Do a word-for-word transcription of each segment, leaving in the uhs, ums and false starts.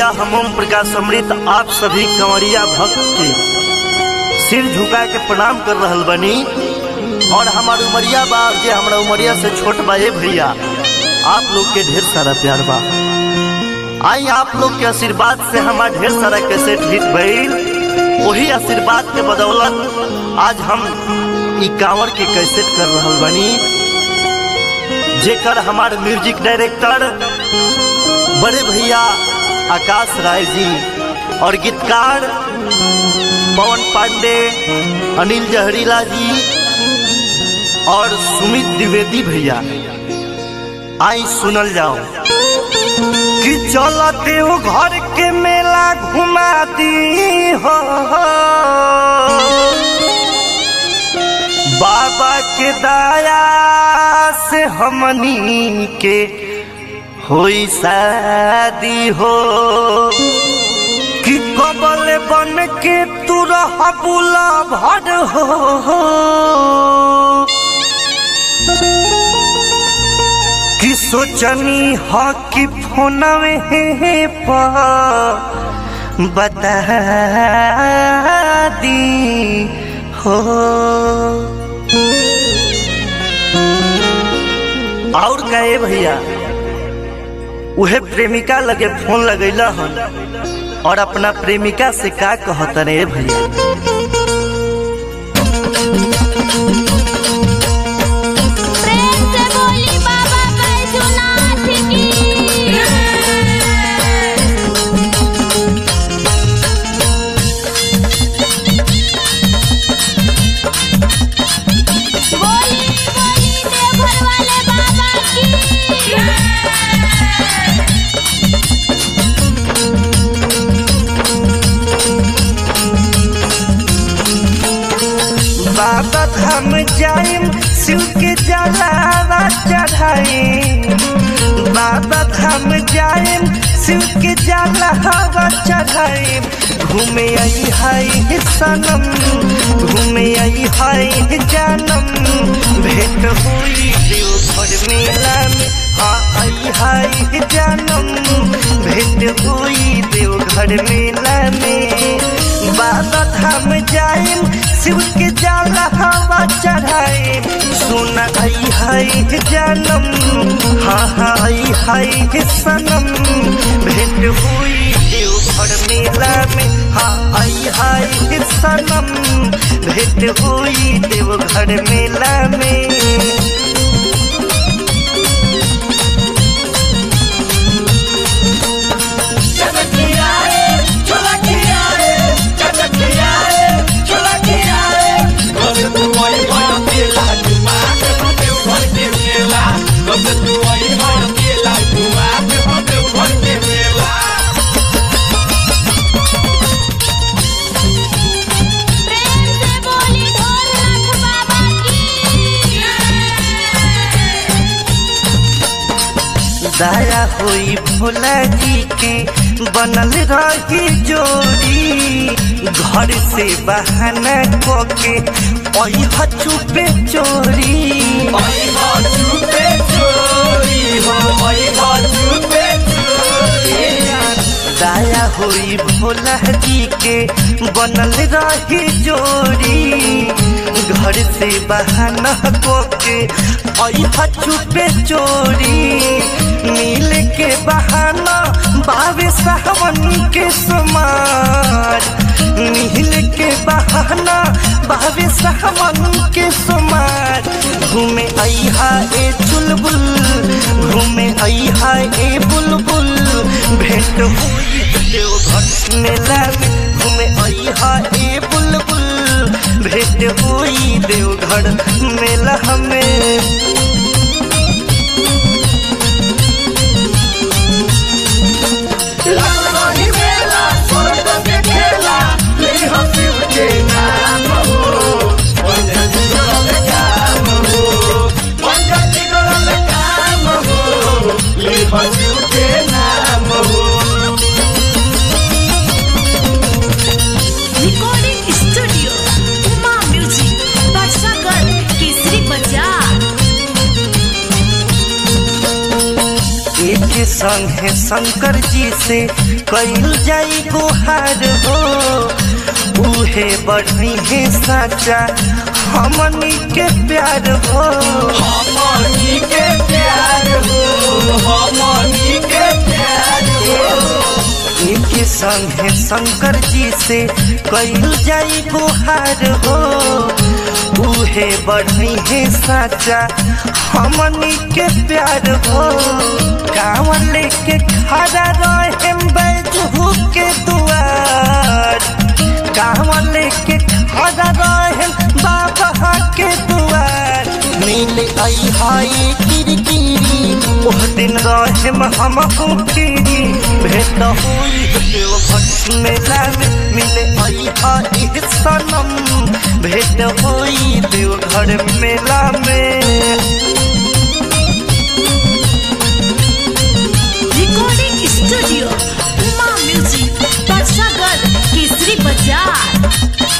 भैया हम ओम प्रकाश अमृत आप सभी कंवरिया भक्त के सिर झुका के प्रणाम कर रहल बनी। और हमार उमरिया बा जे हमारा उमरिया से छोट बा ये भैया आप लोग के ढेर सारा प्यार बा। आई आप लोग के आशीर्वाद से हमारा ढेर सारा कैसेट हिट भइल। वही आशीर्वाद के बदौलत आज हम ई कांवर के कैसेट कर रहल बनी, जेकर हमारे म्यूजिक डायरेक्टर बड़े भैया आकाश राय जी और गीतकार पवन पांडे, अनिल जहरीला जी और सुमित द्विवेदी भैया। आई सुनल जाओ कि चलते वो घर के मेला घुमा दी हो, बाबा के दया से हमनी के होई शादी हो। कि कबल बन के तू रह बुला भर हो, कि सोचनी हो कि फोनवे पर बता दी हो। और कहे भैया उहे प्रेमिका लगे फोन लगैला हन और अपना प्रेमिका से का कहत रे भैया। प्रेम से बोली बाबा बैजूनाथ की। बोली बोली देवघर वाले बाबा की। बाबा धाम जाइम शिव के जलावा चढ़ाई, बाबा धाम जाइम शिव के जलावा चढ़ाई। घूमे आई हाय सनम, घूमे आई हाय जानम, भेंट हुई देवघर मेला में। हाँ आई हाय जानम, भेंट हुई देवघर मेला में। बाबा धाम जाइम शिव के जाला हवा चढ़ाए, सुन आई हाय जानम, हाँ हाँ आई हाय सनम, भेंट हुई देवघर मेला में। हाँ आई हाय सनम, भेंट हुई देवघर मेला में। दया हुई भोला जी के बनल रही जोड़ी, घर से बहाना को के ओह चुपे चोरी। दया हुई भोला जी के बनल रही जोड़ी, घर से बहाना को के ओह चुपे चोरी। मिल के बहाना बावे सावन के सुमार, मिल के बहाना बावे सावन के सुमार। घूमे आई हा ए चुलबुल, घूमे आई हा ए बुलबुल, भेंट हुई देवघर मेला में। घूमे आई हा ए बुलबुल, भेंट हुई देवघर मेला में। Recording studio Uma music, Badshahgarh, Kesari Bazar. एक संगे शंकर जी से कइल जाई गुहार हो उहे बढ़नी है साचा हमनी के प्यार हो हमनी के प्यार हो हमनी के प्यार हो एक संगे शंकर जी से कइल जाई गुहार हो उहे बढ़नी है साचा हमनी के प्यार हो कांवर लेके खड़ा रहे बैजू के दुआर कांवर लेके खड़ा रहे बाबा के दुआर मिल आई हाय किरकिरी ओह दिन रहे हम हुकिरी भेट हुई देव भक्त मेला में मिले आई हाय सनम भेट हुई देव घर मेला में। Recording studio Uma music Parsagar Kesari Bazar.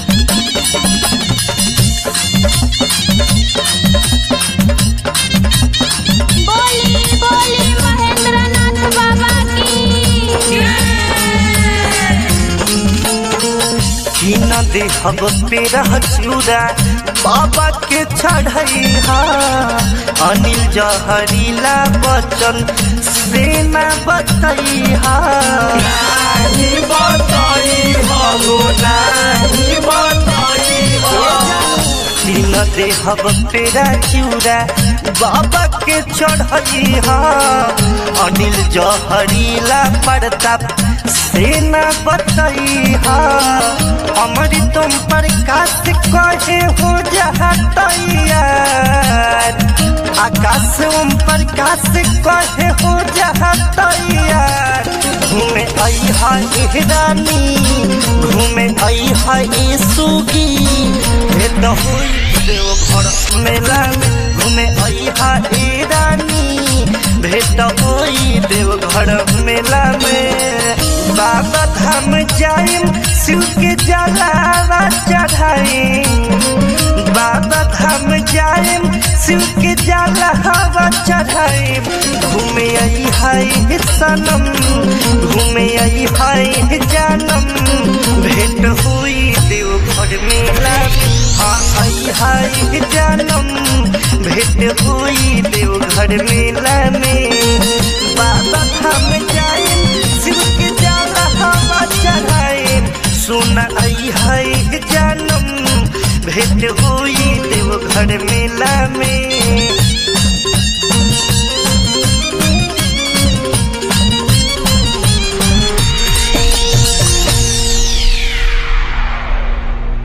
बोली बोली महेंद्र नाथ बाबा की न देहब पेरा चूड़ा बाबा के चढ़ैहा अनिल जहरीला बचन सेना बतैहा नहीं बताई हो नहीं बताई हो तीन देहब पेरा चूड़ा बाबा के चढ़ैहा अनिल जहरीला प्रताप सेना बतैहा हमारी तुम प्रकाश कहे हो जहाँ तैयार आकाश ओम प्रकाश कहे हो जहाँ तैयार घूमे आई है रानी घूमे आई है सुगी भेट हुई देव घर मेला में घूमे आई है रानी भेट हुई देव घर मेला में बाबा धाम जाइम शिव के जलावा चढ़ाइम बाबा धाम जाइम शिव के जलावा चढ़ाइम घूमे आई हाय सनम घूमे आई हाय जानम भेट हुई देव घर मेला हाँ आई हाय जानम भेट हुई देव घर मेला में बाबा धाम जाइम शिव के जलावा चढ़ाइम सुन आई हाय जानम भेट हुई देव घर मेला में।